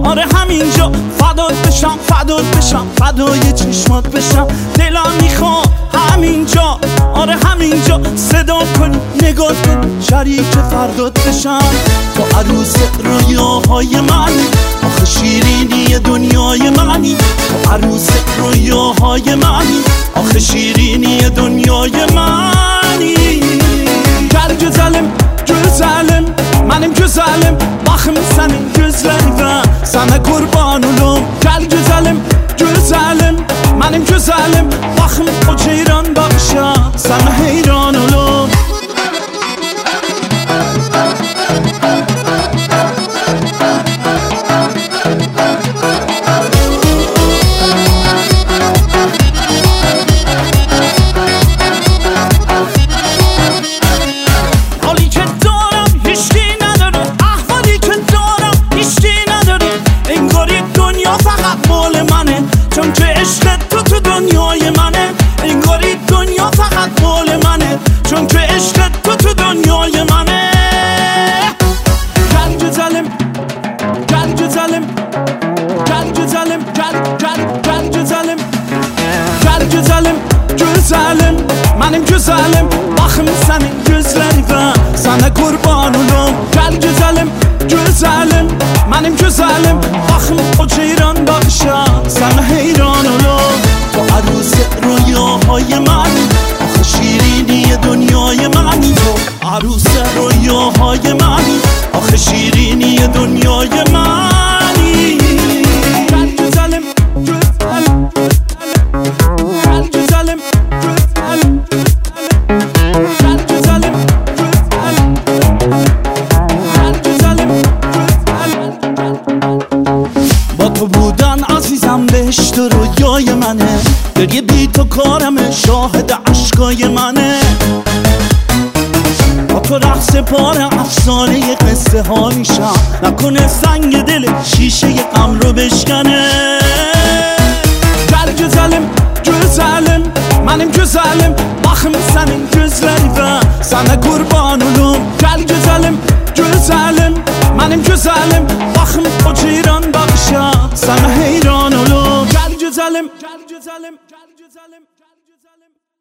آره همینجا فدات بشم فدات بشم فدای چشمات بشم دلم میخواد همینجا آره همینجا صدا کنی نگاه کنی شریک فردات بشم تو عروس رویاهای منی آخه شیرینی دنیای منی تو عروس رویاهای منی آخه شیرینی دنیای منی Gel güzelim, güzelim Benim güzelim Bakım senin gözlerine Sana kurban olum Gel güzelim, güzelim Benim güzelim Bakım o ceyran bakışa Sana heyran olum چون که عشق تو دنیای منه انگاری دنیا فقط مال منه چون که عشق تو دنیای منه Gel güzelim Gel güzelim Gel güzelim Gel güzelim Gel güzelim Güzelim Benim güzelim Bakım senin gözlerine Sana kurban olum Gel güzelim Güzelim Benim güzelim Bakım o ceyran bakışa Sana heyran olum تو عروس رویاهای منی آخه شیرینی دنیای منی تو عروس رویاهای منی آخه شیرینی دنیای منی Gel güzelim güzelim Gel güzelim güzelim Gel güzelim güzelim با تو بودن عزیزم بهشت رویای منه گریه بی تو کارمه شاهد عشقای منه با تو رقص پاره افسانه قصه ها میشم نکنه سنگ دل شیشه غم رو بشکنه Gel güzelim güzelim benim güzelim bakım senin gözlerine sana kurban olum Gel güzelim güzelim benim güzelim bakım o ceyran bakışa sana heyran olum Gel güzelim